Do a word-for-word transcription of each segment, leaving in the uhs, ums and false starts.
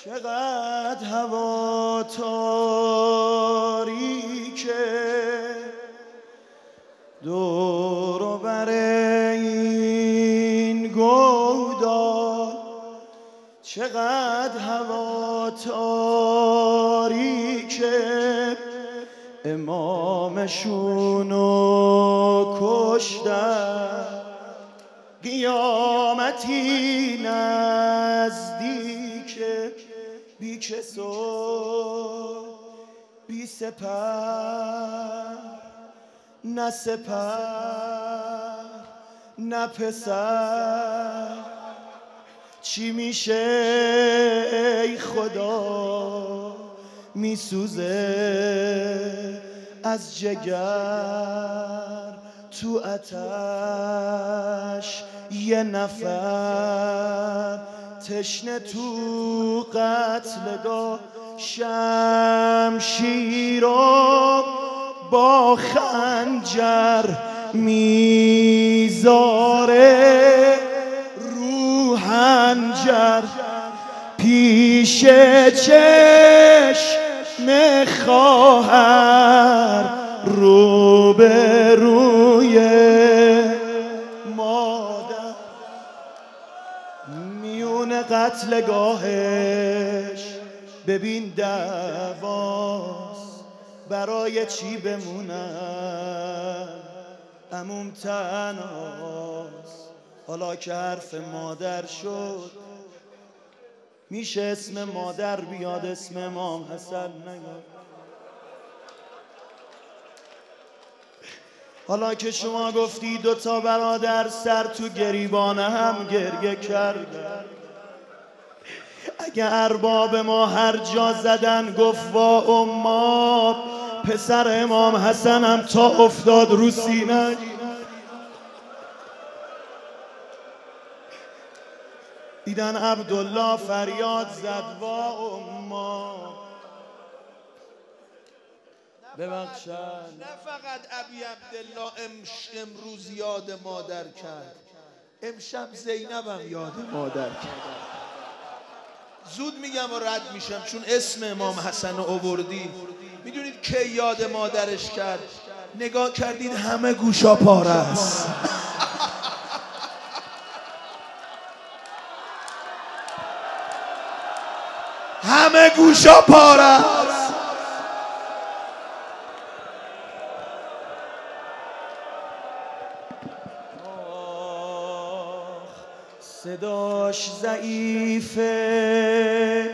چقدر هوا تاریکه، دور و بر این گودال چقدر هوا تاریکه، امامشونو کشتن، قیامتی نزدیکه، بی کس و بی سپر، نه سپر نه پسر. چی میشه ای خدا، میسوزه از جگر تو آتش یه نفر، تشنه تو قتلگاه شمشیر و با خنجر میذاره رو حنجر، پیش چشم خواهر رو به روی مادر، میون قتلگاهش ببین دعواست، برای چی بمونن عموم تنهاست. حالا که حرف مادر شد میشه اسم مادر بیاد، اسم امام حسن نیاد. حالا که شما گفتی دوتا برادر سر تو گریبان هم گریه کردن، اگه ارباب ما هر جا زدن گفت وا اما، پسر امام حسن هم تا افتاد رو سینه دیدن عبدالله فریاد زد وا اما. ببخشن نه فقط ابی عبدالله امروز یاد مادر کرد، امشب زینبم یاد مادر کرد. زود میگم و رد میشم چون اسم امام حسن رو آوردی. میدونید که یاد مادرش کرد؟ نگاه کردید همه گوشا پاره است. همه گوشا پاره است. صداش ضعیفه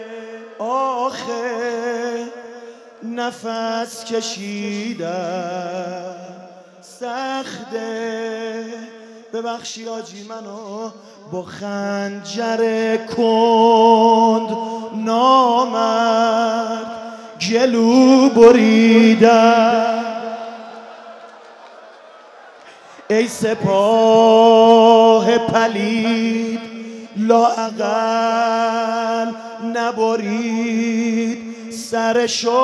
آخه، نفس کشیدن سخته. ببخشی آجی منو با خنجر کند نامرد گلو بریدن. ای سپاه پلید لااقل نبرید سرشو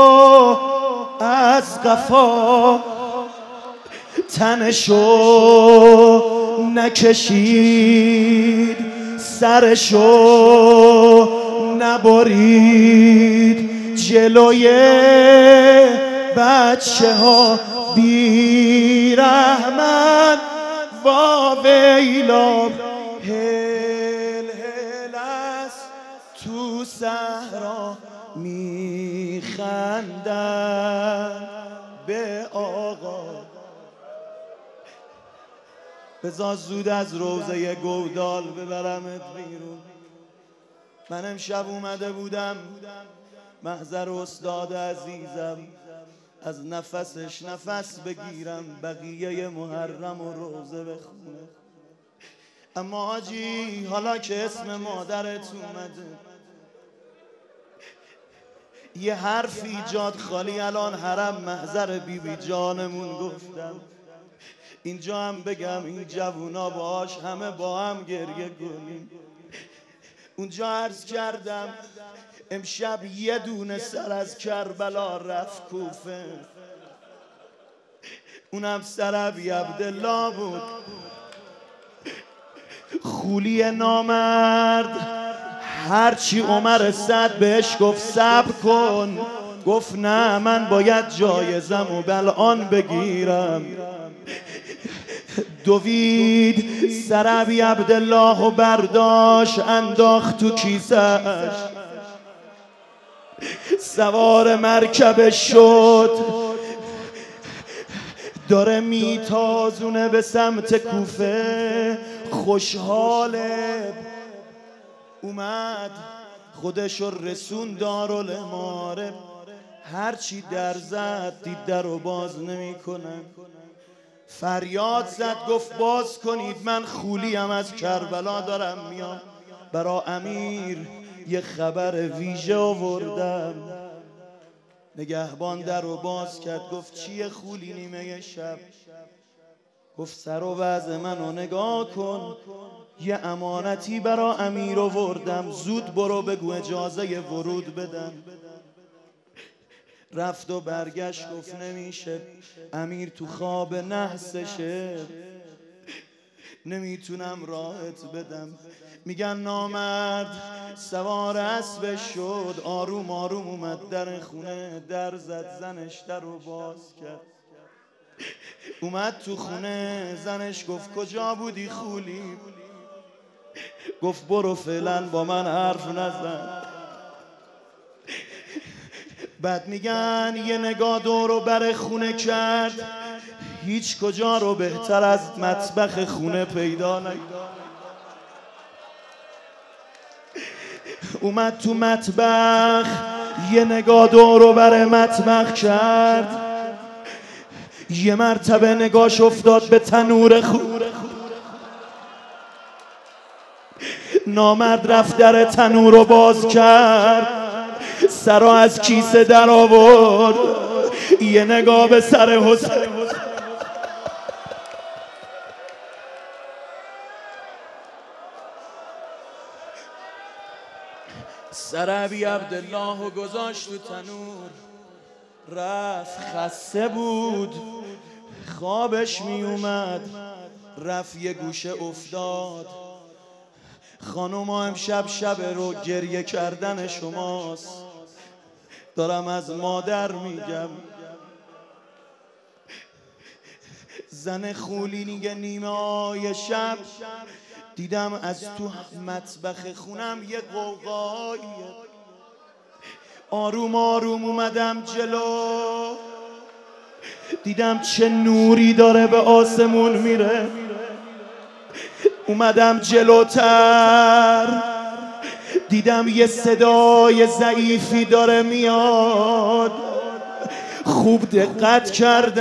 از قفا، تنشو نکشید سرشو نبرید، جلوی بچه ها بی رحمت وا ویلا. هل هل است تو صحرا میخندن به آقا. بذار زود از روضه گودال ببرمت بیرون. من امشب اومده بودم محضر استاد عزیزم، از نفسش نفس بگیرم، بقیه محرم و روزه بخونه. اما آجی حالا که اسم مادرت اومده، یه حرف ایجاد خالی الان حرم محضر بی بی جانمون گفتم. اینجا هم بگم این جوونا باش همه با هم گریه کنیم. اونجا عرض کردم امشب یه دونه سر از کربلا رفت کوفه، اونم سر ابی عبدالله بود. خولی نامرد هرچی عمر صد بهش گفت صبر کن، گفت نه من باید جایزم و بلعان بگیرم. دوید سر ابی عبدالله و برداشت انداخت تو کیسه‌اش، سوار مرکبش شد، داره میتازونه به سمت کوفه. خوشحاله اومد خودشو رسون دارالاماره. هرچی در زد دید در رو باز نمی کنن. فریاد زد گفت باز کنید، من خولیم از کربلا دارم میام، برا امیر یه خبر ویژه آوردم. نگهبان در رو باز کرد، گفت چیه خولی نیمه شب؟ گفت سر و وضع منو نگاه کن، یه امانتی برا امیر آوردم، زود برو بگو اجازه ورود بدن. رفت و برگشت گفت نمیشه، امیر تو خواب نحسشه، نمیتونم راحت بدم. میگن نامرد سوار اسبش شد، آروم آروم اومد در خونه، در زد، زنش در رو باز کرد. اومد تو خونه، زنش گفت کجا بودی خولی؟ گفت برو فعلا با من حرف نزن. بعد میگن یه نگاه دور و بر خونه کرد، هیچ کجا رو بهتر از مطبخ خونه پیدا نکرد. اومد تو مطبخ، یه نگاه دور و بر مطبخ کرد، یه مرتبه نگاش افتاد به تنور خون. نامرد رفت در تنور رو باز کرد، سرا از کیسه در آورد، یه نگاه به سر حسین. سر ابی عبدالله رو گذاشت تو تنور، رفت. خسته بود، خوابش می اومد، رفت یه گوشه افتاد. خانوما امشب شب رو گریه کردن شماست، دارم از مادر میگم. زن خولی میگه نیمه های شب دیدم از تو مطبخ خونم یه قوقاییه، آروم آروم اومدم جلو، دیدم چه نوری داره به آسمون میره. اومدم جلوتر، دیدم یه صدای ضعیفی داره میاد. خوب دقت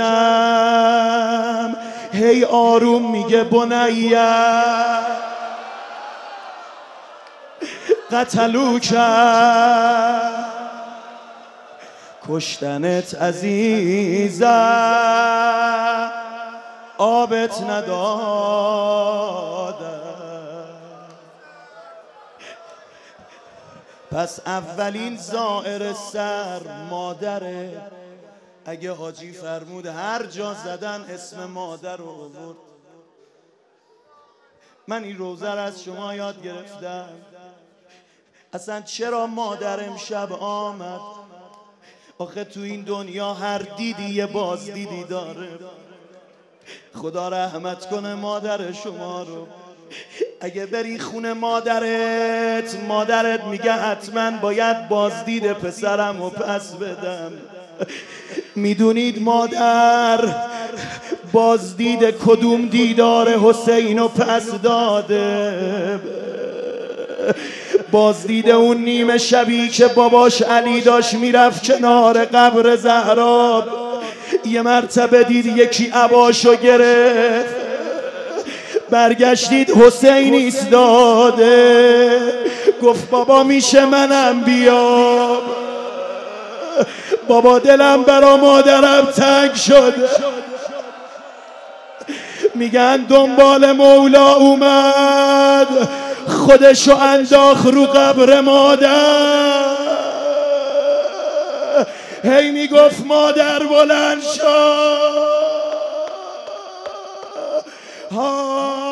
کردم، هی آروم میگه بنیه قتلو کرد، کشتنت عزیزم آبت ندادم. پس اولین زائر سر مادره. اگه حاجی فرمود هر جا زدن اسم مادر رو آورد. من این روزه رو از شما یاد گرفتم. اصلا چرا مادر امشب آمد؟ آخه تو این دنیا هر دیدی یه باز دیدی داره. خدا رحمت کنه مادر شما رو. اگه بری خونه مادرت، مادرت میگه حتما باید بازدید پسرم رو پس بدم. میدونید مادر بازدید کدوم دیدار حسین رو پس داده؟ بازدید اون نیمه شبی که باباش علی داشت میرفت کنار قبر زهرا، یه مرتبه دید یکی عباشو گرفت، برگشتید حسین ایستاده، گفت بابا میشه منم بیام؟ بابا دلم برا مادرم تنگ شد. میگن دنبال مولا اومد، خودشو انداخت رو قبر مادر، هی میگفت مادر بلند شو.